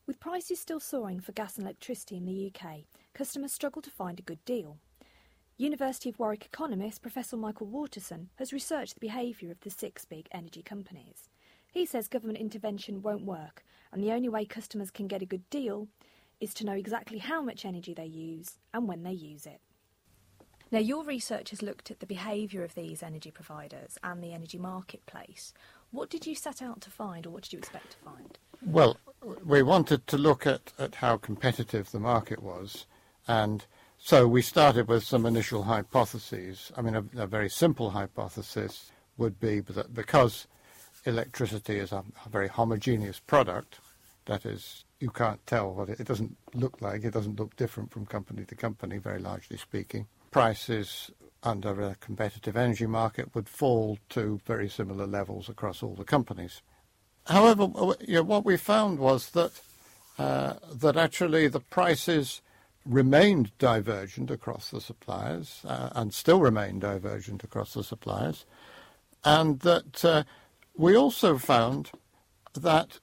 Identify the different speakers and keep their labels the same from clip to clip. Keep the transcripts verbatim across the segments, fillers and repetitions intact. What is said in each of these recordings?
Speaker 1: With prices still soaring for gas and electricity in the U K, customers struggle to find a good deal. University of Warwick economist Professor Michael Waterson has researched the behaviour of the six big energy companies. He says government intervention won't work, and the only way customers can get a good deal is to know exactly how much energy they use and when they use it. Now, your research has looked at the behaviour of these energy providers and the energy marketplace. What did you set out to find, or what did you expect to find?
Speaker 2: Well, we wanted to look at, at how competitive the market was, and so we started with some initial hypotheses. I mean, a, a very simple hypothesis would be that because electricity is a, a very homogeneous product, that is, you can't tell what it, it doesn't look like, it doesn't look different from company to company, very largely speaking. Prices under a competitive energy market would fall to very similar levels across all the companies. However, you know, what we found was that uh, that actually the prices remained divergent across the suppliers uh, and still remain divergent across the suppliers, and that uh, we also found that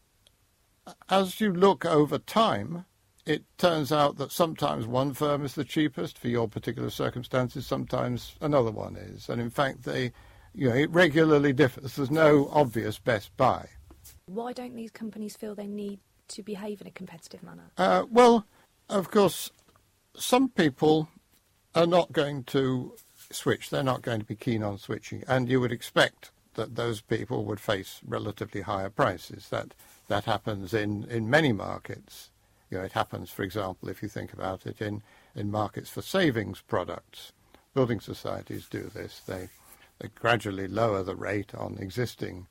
Speaker 2: as you look over time, it turns out that sometimes one firm is the cheapest for your particular circumstances, sometimes another one is, and in fact they, you know, it regularly differs. There's no obvious best buy.
Speaker 1: Why don't these companies feel they need to behave in a competitive manner?
Speaker 2: Uh, well, of course, some people are not going to switch. They're not going to be keen on switching. And you would expect that those people would face relatively higher prices. That that happens in, in many markets. You know, it happens, for example, if you think about it, in, in markets for savings products. Building societies do this. They, they gradually lower the rate on existing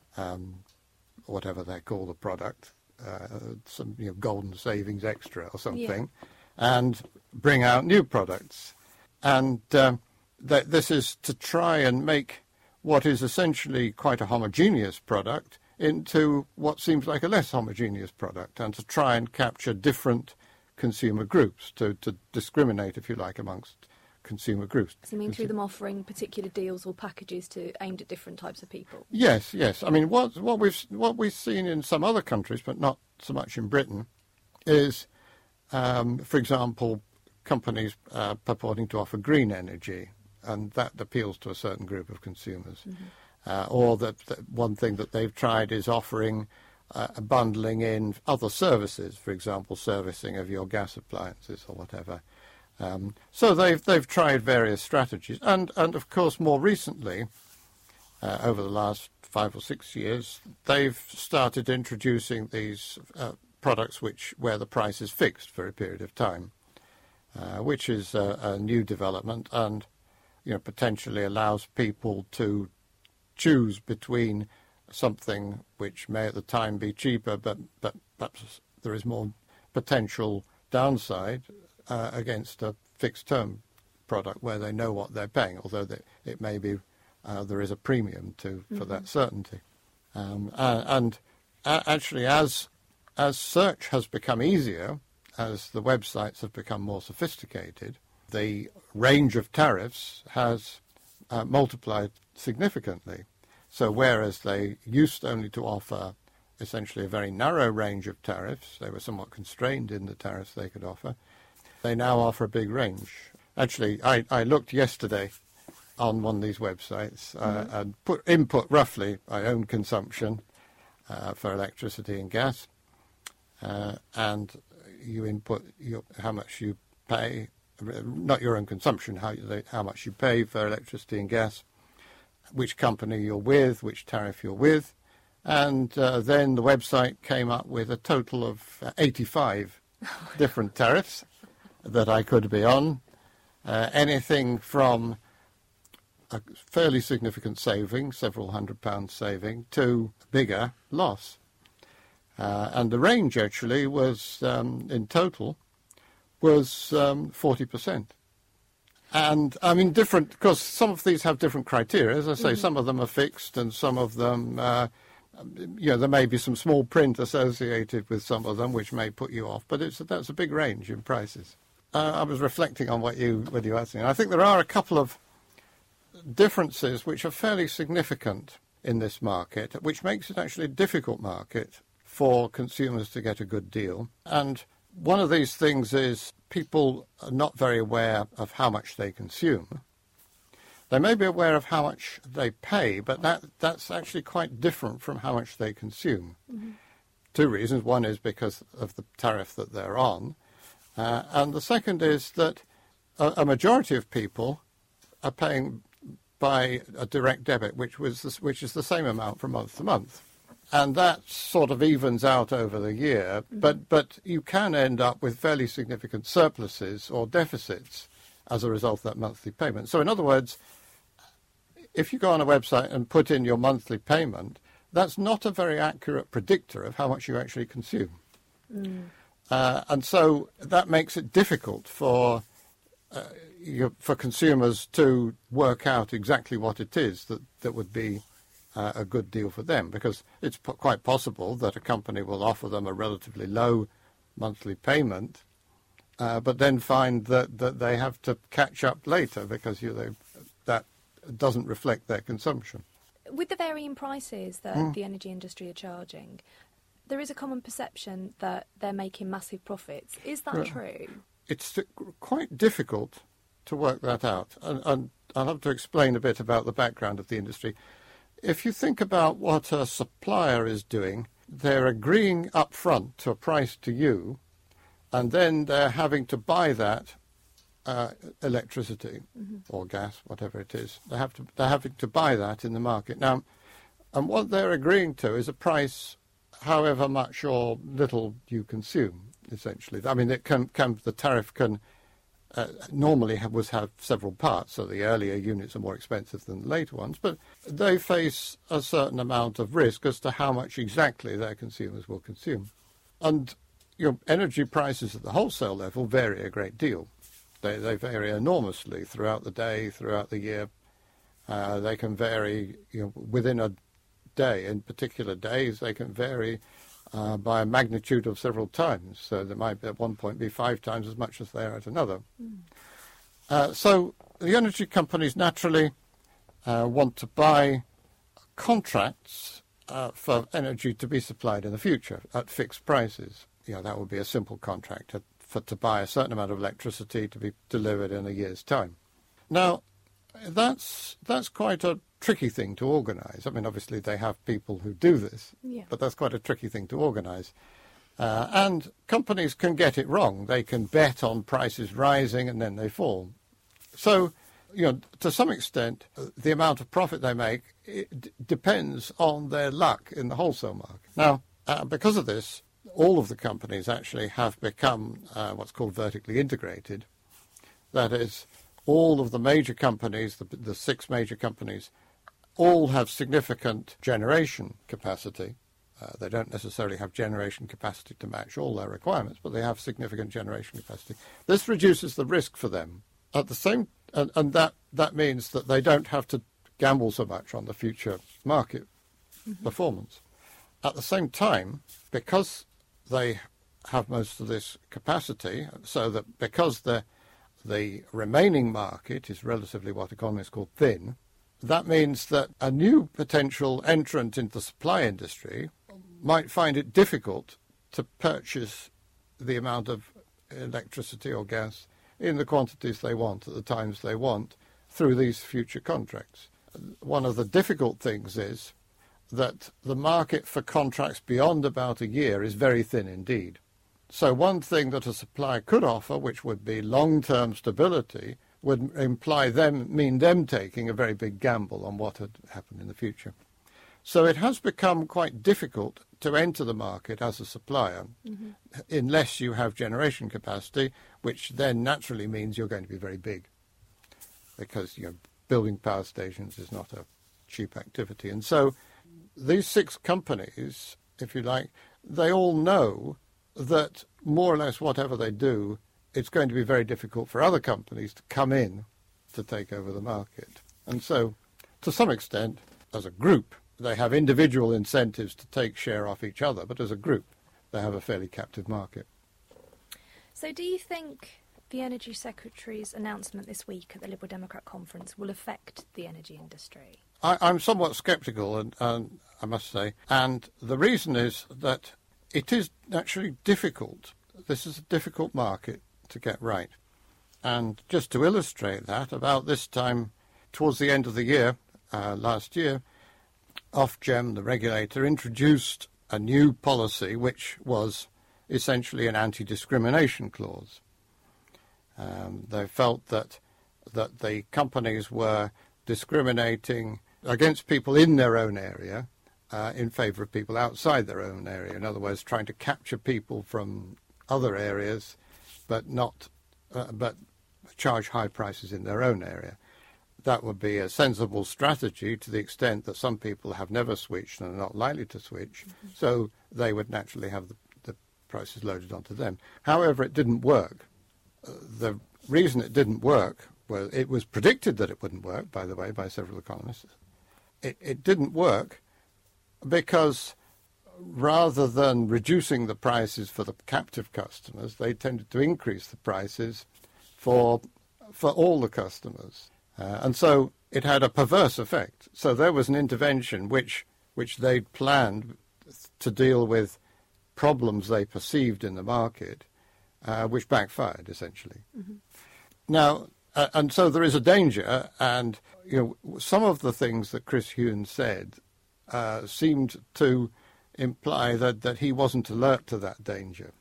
Speaker 2: um whatever they call the product, uh, some you know, golden savings extra or something, yeah. and bring out new products. And um, th- this is to try and make what is essentially quite a homogeneous product into what seems like a less homogeneous product, and to try and capture different consumer groups, to, to discriminate, if you like, amongst consumer groups.
Speaker 1: So you mean through them offering particular deals or packages to aimed at different types of people?
Speaker 2: Yes, yes. I mean, what what we've what we've seen in some other countries, but not so much in Britain, is, um, for example, companies uh, purporting to offer green energy, and that appeals to a certain group of consumers. Mm-hmm. Uh, or that, that one thing that they've tried is offering uh, bundling in other services, for example, servicing of your gas appliances or whatever. Um, so they've they've tried various strategies, and and of course more recently, uh, over the last five or six years, they've started introducing these uh, products which where the price is fixed for a period of time, uh, which is a, a new development, and you know potentially allows people to choose between something which may at the time be cheaper, but but perhaps there is more potential downside. Uh, against a fixed-term product where they know what they're paying, although they, it may be uh, there is a premium to for mm-hmm. that certainty. Um, uh, and uh, actually, as as search has become easier, as the websites have become more sophisticated, the range of tariffs has uh, multiplied significantly. So whereas they used only to offer essentially a very narrow range of tariffs, they were somewhat constrained in the tariffs they could offer, they now offer a big range. Actually, I, I looked yesterday on one of these websites uh, mm-hmm. and put input roughly my own consumption uh, for electricity and gas, uh, and you input your, how much you pay, not your own consumption, how you, how much you pay for electricity and gas, which company you're with, which tariff you're with, and uh, then the website came up with a total of uh, eighty-five different tariffs that I could be on, uh, anything from a fairly significant saving, several hundred pounds saving, to bigger loss. Uh, and the range actually was, um, in total, was um, forty percent. And, I mean, different, because some of these have different criteria. As I say, mm-hmm. some of them are fixed and some of them, uh, you know, there may be some small print associated with some of them which may put you off, but it's that's a big range in prices. Uh, I was reflecting on what you what you asked me, and I think there are a couple of differences which are fairly significant in this market, which makes it actually a difficult market for consumers to get a good deal. And one of these things is people are not very aware of how much they consume. They may be aware of how much they pay, but that, that's actually quite different from how much they consume. Mm-hmm. Two reasons. One is because of the tariff that they're on. Uh, and the second is that a, a majority of people are paying by a direct debit, which was the, which is the same amount from month to month. And that sort of evens out over the year, mm-hmm. but, but you can end up with fairly significant surpluses or deficits as a result of that monthly payment. So in other words, if you go on a website and put in your monthly payment, that's not a very accurate predictor of how much you actually consume. Mm. Uh, and so that makes it difficult for uh, you, for consumers to work out exactly what it is that, that would be uh, a good deal for them, because it's p- quite possible that a company will offer them a relatively low monthly payment, uh, but then find that, that they have to catch up later because you, they, that doesn't reflect their consumption.
Speaker 1: With the varying prices that mm. the energy industry are charging, there is a common perception that they're making massive profits. Is that well, true? It's
Speaker 2: quite difficult to work that out. And, and I'll have to explain a bit about the background of the industry. If you think about what a supplier is doing, they're agreeing up front to a price to you, and then they're having to buy that uh, electricity mm-hmm. or gas, whatever it is. They have to, they're having to buy that in the market. Now, and what they're agreeing to is a price however much or little you consume, essentially. I mean, it can, can the tariff can uh, normally have, was have several parts, so the earlier units are more expensive than the later ones, but they face a certain amount of risk as to how much exactly their consumers will consume. And your energy prices at the wholesale level vary a great deal. They, they vary enormously throughout the day, throughout the year. Uh, they can vary, you know, within a day. In particular days, they can vary uh, by a magnitude of several times. So there might be at one point be five times as much as they are at another. Mm. Uh, so the energy companies naturally uh, want to buy contracts uh, for energy to be supplied in the future at fixed prices. You know, that would be a simple contract to, for, to buy a certain amount of electricity to be delivered in a year's time. Now, that's that's quite a tricky thing to organise. I mean, obviously they have people who do this, yeah. but that's quite a tricky thing to organise. Uh, and companies can get it wrong. They can bet on prices rising and then they fall. So, you know, to some extent, the amount of profit they make it d- depends on their luck in the wholesale market. Now, uh, because of this, all of the companies actually have become uh, what's called vertically integrated. That is, all of the major companies, the, the six major companies, all have significant generation capacity. Uh, they don't necessarily have generation capacity to match all their requirements, but they have significant generation capacity. This reduces the risk for them. At the same, and, and that, that means that they don't have to gamble so much on the future market mm-hmm. performance. At the same time, because they have most of this capacity, so that because the the remaining market is relatively what economists call thin, that means that a new potential entrant into the supply industry might find it difficult to purchase the amount of electricity or gas in the quantities they want at the times they want through these future contracts. One of the difficult things is that the market for contracts beyond about a year is very thin indeed. So one thing that a supplier could offer, which would be long-term stability, would imply them, mean them taking a very big gamble on what had happened in the future. So it has become quite difficult to enter the market as a supplier mm-hmm. unless you have generation capacity, which then naturally means you're going to be very big, because you know, building power stations is not a cheap activity. And so these six companies, if you like, they all know that more or less whatever they do, it's going to be very difficult for other companies to come in to take over the market. And so, to some extent, as a group, they have individual incentives to take share off each other, but as a group, they have a fairly captive market.
Speaker 1: So do you think the Energy Secretary's announcement this week at the Liberal Democrat conference will affect the energy industry?
Speaker 2: I, I'm somewhat sceptical, and, and I must say, and the reason is that it is actually difficult. This is a difficult market to get right. And just to illustrate that, about this time, towards the end of the year, uh, last year, Ofgem, the regulator, introduced a new policy which was essentially an anti-discrimination clause. Um, they felt that that the companies were discriminating against people in their own area uh, in favour of people outside their own area. In other words, trying to capture people from other areas, but not, uh, but charge high prices in their own area. That would be a sensible strategy to the extent that some people have never switched and are not likely to switch, mm-hmm. so they would naturally have the, the prices loaded onto them. However, it didn't work. Uh, the reason it didn't work, well, it was predicted that it wouldn't work, by the way, by several economists. It, it didn't work because rather than reducing the prices for the captive customers, they tended to increase the prices for for all the customers. Uh, and so it had a perverse effect. So there was an intervention which which they'd planned to deal with problems they perceived in the market, uh, which backfired, essentially. Mm-hmm. Now, uh, and so there is a danger, and you know, some of the things that Chris Huhne said uh, seemed to imply that, that he wasn't alert to that danger.